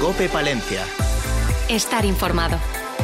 COPE Palencia. Estar informado.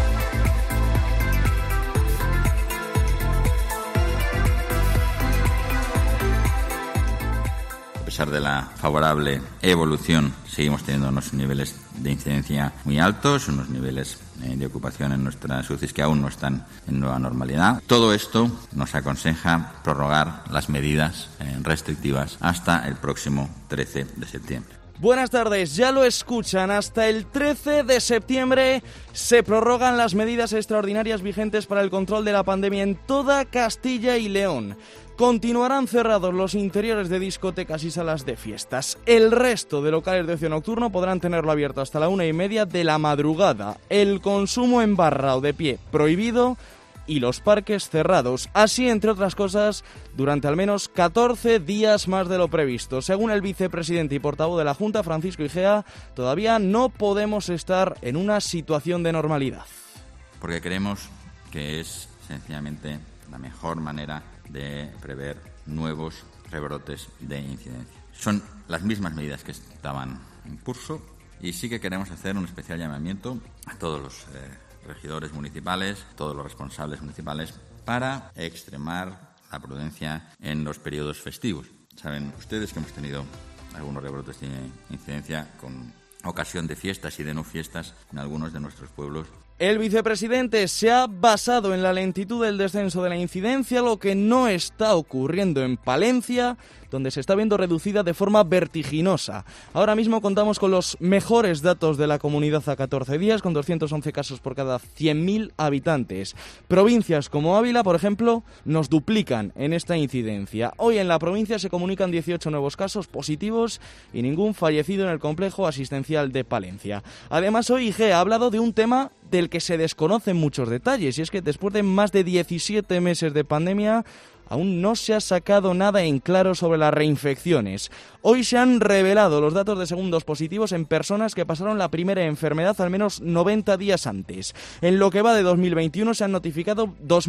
A pesar de la favorable evolución, seguimos teniendo unos niveles de incidencia muy altos, unos niveles de ocupación en nuestras UCIs que aún no están en nueva normalidad. Todo esto nos aconseja prorrogar las medidas restrictivas hasta el próximo 13 de septiembre. Buenas tardes, ya lo escuchan, hasta el 13 de septiembre se prorrogan las medidas extraordinarias vigentes para el control de la pandemia en toda Castilla y León. Continuarán cerrados los interiores de discotecas y salas de fiestas. El resto de locales de ocio nocturno podrán tenerlo abierto hasta la 1:30 de la madrugada. El consumo en barra o de pie prohibido y los parques cerrados. Así, entre otras cosas, durante al menos 14 días más de lo previsto. Según el vicepresidente y portavoz de la Junta, Francisco Igea, todavía no podemos estar en una situación de normalidad. Porque creemos que es sencillamente la mejor manera de prever nuevos rebrotes de incidencia. Son las mismas medidas que estaban en curso y sí que queremos hacer un especial llamamiento a todos los regidores municipales, todos los responsables municipales, para extremar la prudencia en los periodos festivos. Saben ustedes que hemos tenido algunos rebrotes de incidencia con ocasión de fiestas y de no fiestas en algunos de nuestros pueblos. El vicepresidente se ha basado en la lentitud del descenso de la incidencia, lo que no está ocurriendo en Palencia, donde se está viendo reducida de forma vertiginosa. Ahora mismo contamos con los mejores datos de la comunidad a 14 días, con 211 casos por cada 100.000 habitantes. Provincias como Ávila, por ejemplo, nos duplican en esta incidencia. Hoy en la provincia se comunican 18 nuevos casos positivos y ningún fallecido en el complejo asistencial de Palencia. Además, hoy IGE ha hablado de un tema del que se desconocen muchos detalles, y es que después de más de 17 meses de pandemia, aún no se ha sacado nada en claro sobre las reinfecciones. Hoy se han revelado los datos de segundos positivos en personas que pasaron la primera enfermedad al menos 90 días antes. En lo que va de 2021 se han notificado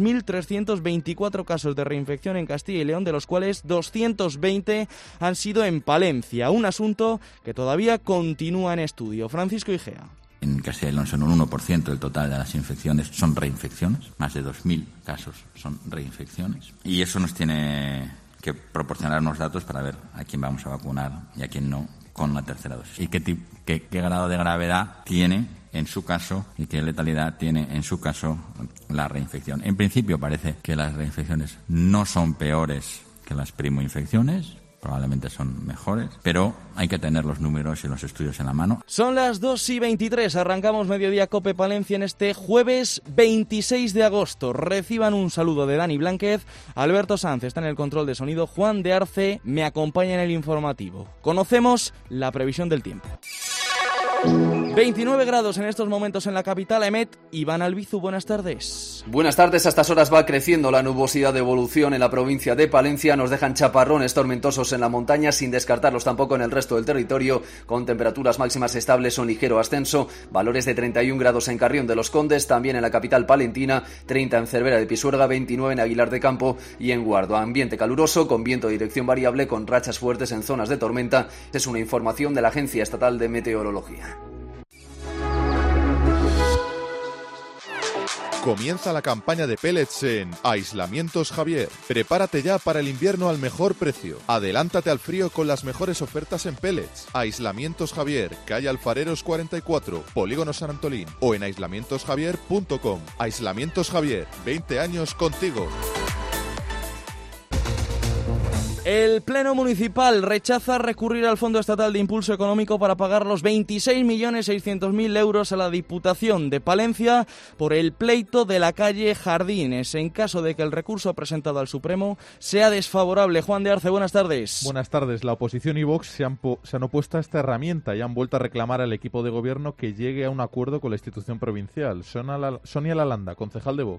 2.324 casos de reinfección en Castilla y León, de los cuales 220 han sido en Palencia, un asunto que todavía continúa en estudio. Francisco Igea. En Castilla y León son un 1% del total de las infecciones son reinfecciones, más de 2.000 casos son reinfecciones. Y eso nos tiene que proporcionar unos datos para ver a quién vamos a vacunar y a quién no con la tercera dosis. Y qué grado de gravedad tiene en su caso y qué letalidad tiene en su caso la reinfección. En principio parece que las reinfecciones no son peores que las primoinfecciones, probablemente son mejores, pero hay que tener los números y los estudios en la mano. Son las 2:23, arrancamos Mediodía COPE Palencia en este jueves 26 de agosto. Reciban un saludo de Dani Blánquez, Alberto Sanz está en el control de sonido, Juan de Arce me acompaña en el informativo. Conocemos la previsión del tiempo. 29 grados en estos momentos en la capital. Emet, Iván Albizu, buenas tardes. Buenas tardes, a estas horas va creciendo la nubosidad de evolución en la provincia de Palencia, nos dejan chaparrones tormentosos en la montaña, sin descartarlos tampoco en el resto del territorio, con temperaturas máximas estables o ligero ascenso, valores de 31 grados en Carrión de los Condes, también en la capital palentina, 30 en Cervera de Pisuerga, 29 en Aguilar de Campo y en Guardo. Ambiente caluroso, con viento de dirección variable, con rachas fuertes en zonas de tormenta. Es una información de la Agencia Estatal de Meteorología. Comienza la campaña de pellets en Aislamientos Javier. Prepárate ya para el invierno al mejor precio. Adelántate al frío con las mejores ofertas en pellets. Aislamientos Javier, calle Alfareros 44, Polígono San Antolín o en aislamientosjavier.com. Aislamientos Javier, 20 años contigo. El Pleno Municipal rechaza recurrir al Fondo Estatal de Impulso Económico para pagar los 26.600.000 euros a la Diputación de Palencia por el pleito de la calle Jardines, en caso de que el recurso presentado al Supremo sea desfavorable. Juan de Arce, buenas tardes. Buenas tardes. La oposición y Vox se han opuesto a esta herramienta y han vuelto a reclamar al equipo de gobierno que llegue a un acuerdo con la institución provincial. Sonia Lalanda, concejal de Vox.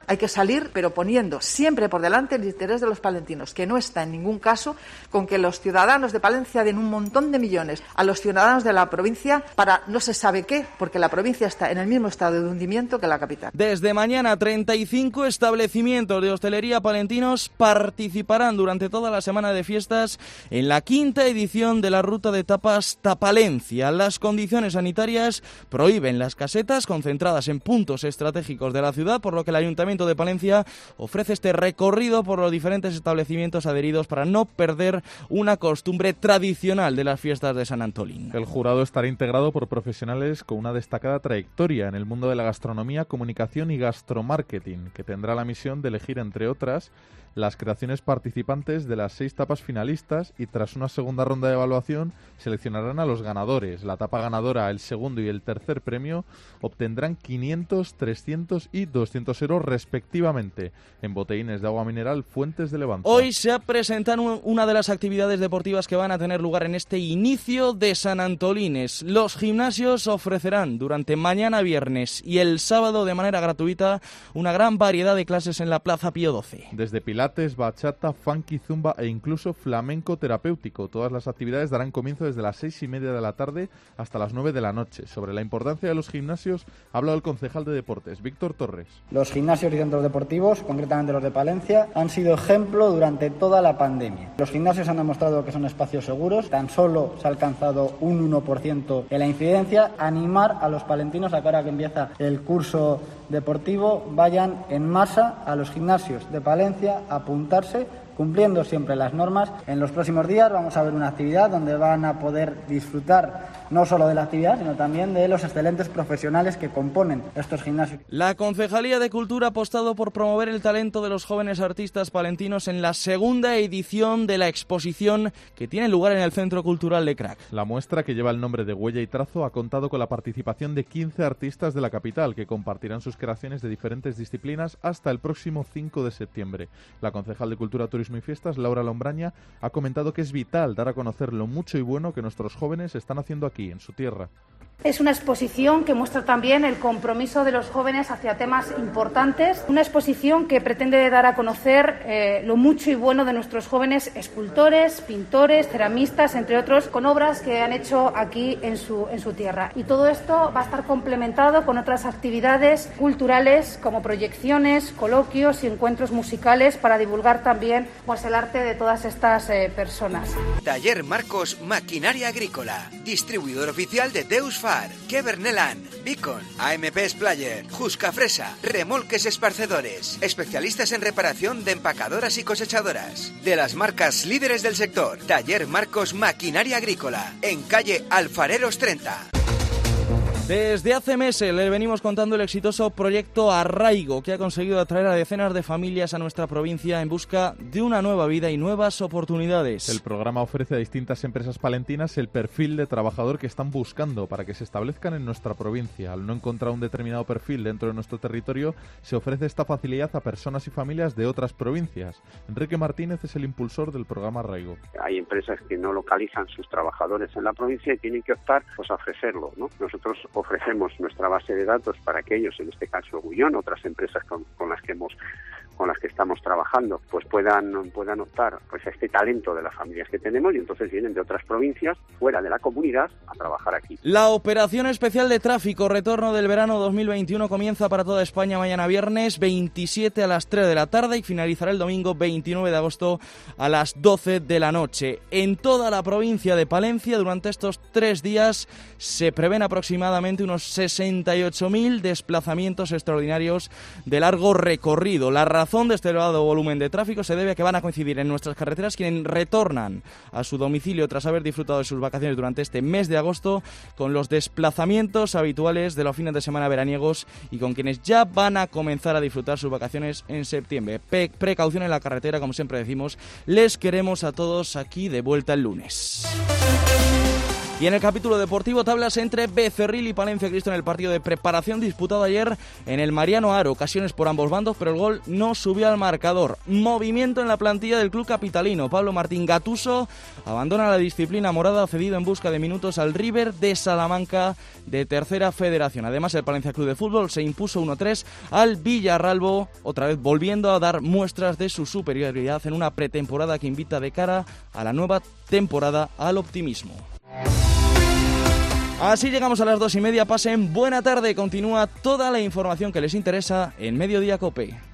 Hay que salir, pero poniendo siempre por delante el interés de los palentinos, que no está en ningún caso con que los ciudadanos de Palencia den un montón de millones a los ciudadanos de la provincia para no se sabe qué, porque la provincia está en el mismo estado de hundimiento que la capital. Desde mañana, 35 establecimientos de hostelería palentinos participarán durante toda la semana de fiestas en la 5ª edición de la ruta de tapas Tapalencia. Las condiciones sanitarias prohíben las casetas concentradas en puntos estratégicos de la ciudad, por lo que el Ayuntamiento de Palencia ofrece este recorrido por los diferentes establecimientos adheridos para no perder una costumbre tradicional de las fiestas de San Antolín. El jurado estará integrado por profesionales con una destacada trayectoria en el mundo de la gastronomía, comunicación y gastromarketing, que tendrá la misión de elegir, entre otras, las creaciones participantes de las 6 tapas finalistas y tras una segunda ronda de evaluación seleccionarán a los ganadores. La tapa ganadora, el segundo y el tercer premio obtendrán 500, 300 y 200 euros respectivamente en botellines de agua mineral Fuentes de Levanza. Hoy se ha presentado una de las actividades deportivas que van a tener lugar en este inicio de San Antolines. Los gimnasios ofrecerán durante mañana viernes y el sábado de manera gratuita una gran variedad de clases en la Plaza Pío XII. Desde pilates, bachata, funky, zumba e incluso flamenco terapéutico. Todas las actividades darán comienzo desde las 6:30 de la tarde hasta las 9 de la noche. Sobre la importancia de los gimnasios ha hablado el concejal de deportes, Víctor Torres. Los gimnasios y centros deportivos, concretamente los de Palencia, han sido ejemplo durante toda la pandemia. Los gimnasios han demostrado que son espacios seguros, tan solo se ha alcanzado un 1% en la incidencia. Animar a los palentinos a que ahora que empieza el curso deportivo vayan en masa a los gimnasios de Palencia a apuntarse, cumpliendo siempre las normas. En los próximos días vamos a ver una actividad donde van a poder disfrutar no solo de la actividad, sino también de los excelentes profesionales que componen estos gimnasios. La Concejalía de Cultura ha apostado por promover el talento de los jóvenes artistas palentinos en la 2ª edición de la exposición que tiene lugar en el Centro Cultural de Crac. La muestra, que lleva el nombre de Huella y Trazo, ha contado con la participación de 15 artistas de la capital que compartirán sus creaciones de diferentes disciplinas hasta el próximo 5 de septiembre. La concejal de Cultura, Turismo y Fiestas, Laura Lombraña, ha comentado que es vital dar a conocer lo mucho y bueno que nuestros jóvenes están haciendo aquí, en su tierra. Es una exposición que muestra también el compromiso de los jóvenes hacia temas importantes, una exposición que pretende dar a conocer lo mucho y bueno de nuestros jóvenes escultores, pintores, ceramistas, entre otros, con obras que han hecho aquí en su tierra. Y todo esto va a estar complementado con otras actividades culturales como proyecciones, coloquios y encuentros musicales para divulgar también pues, el arte de todas estas personas. Taller Marcos Maquinaria Agrícola, distribuidor oficial de Deus Far, Kevernelan, Beacon, AMP Splayer, Jusca Fresa, Remolques Esparcedores, especialistas en reparación de empacadoras y cosechadoras. De las marcas líderes del sector, Taller Marcos Maquinaria Agrícola, en calle Alfareros 30. Desde hace meses le venimos contando el exitoso proyecto Arraigo, que ha conseguido atraer a decenas de familias a nuestra provincia en busca de una nueva vida y nuevas oportunidades. El programa ofrece a distintas empresas palentinas el perfil de trabajador que están buscando para que se establezcan en nuestra provincia. Al no encontrar un determinado perfil dentro de nuestro territorio, se ofrece esta facilidad a personas y familias de otras provincias. Enrique Martínez es el impulsor del programa Arraigo. Hay empresas que no localizan sus trabajadores en la provincia y tienen que optar a ofrecerlo, ¿no? Nosotros ofrecemos nuestra base de datos para que ellos, en este caso Gullón, otras empresas con las que estamos trabajando, pues puedan optar pues a este talento de las familias que tenemos y entonces vienen de otras provincias fuera de la comunidad a trabajar aquí. La operación especial de tráfico retorno del verano 2021 comienza para toda España mañana viernes 27 a las 3 de la tarde y finalizará el domingo 29 de agosto a las 12 de la noche. En toda la provincia de Palencia durante estos 3 días se prevén aproximadamente unos 68.000 desplazamientos extraordinarios de largo recorrido. La razón de este elevado volumen de tráfico se debe a que van a coincidir en nuestras carreteras quienes retornan a su domicilio tras haber disfrutado de sus vacaciones durante este mes de agosto con los desplazamientos habituales de los fines de semana veraniegos y con quienes ya van a comenzar a disfrutar sus vacaciones en septiembre. Precaución en la carretera, como siempre decimos. Les queremos a todos aquí de vuelta el lunes. Y en el capítulo deportivo, tablas entre Becerril y Palencia Cristo en el partido de preparación disputado ayer en el Mariano Aro. Ocasiones por ambos bandos, pero el gol no subió al marcador. Movimiento en la plantilla del club capitalino. Pablo Martín Gattuso abandona la disciplina morada, cedido en busca de minutos al River de Salamanca de Tercera Federación. Además, el Palencia Club de Fútbol se impuso 1-3 al Villarralbo, otra vez volviendo a dar muestras de su superioridad en una pretemporada que invita de cara a la nueva temporada al optimismo. Así llegamos a las 2:30, pasen buena tarde, continúa toda la información que les interesa en Mediodía COPE.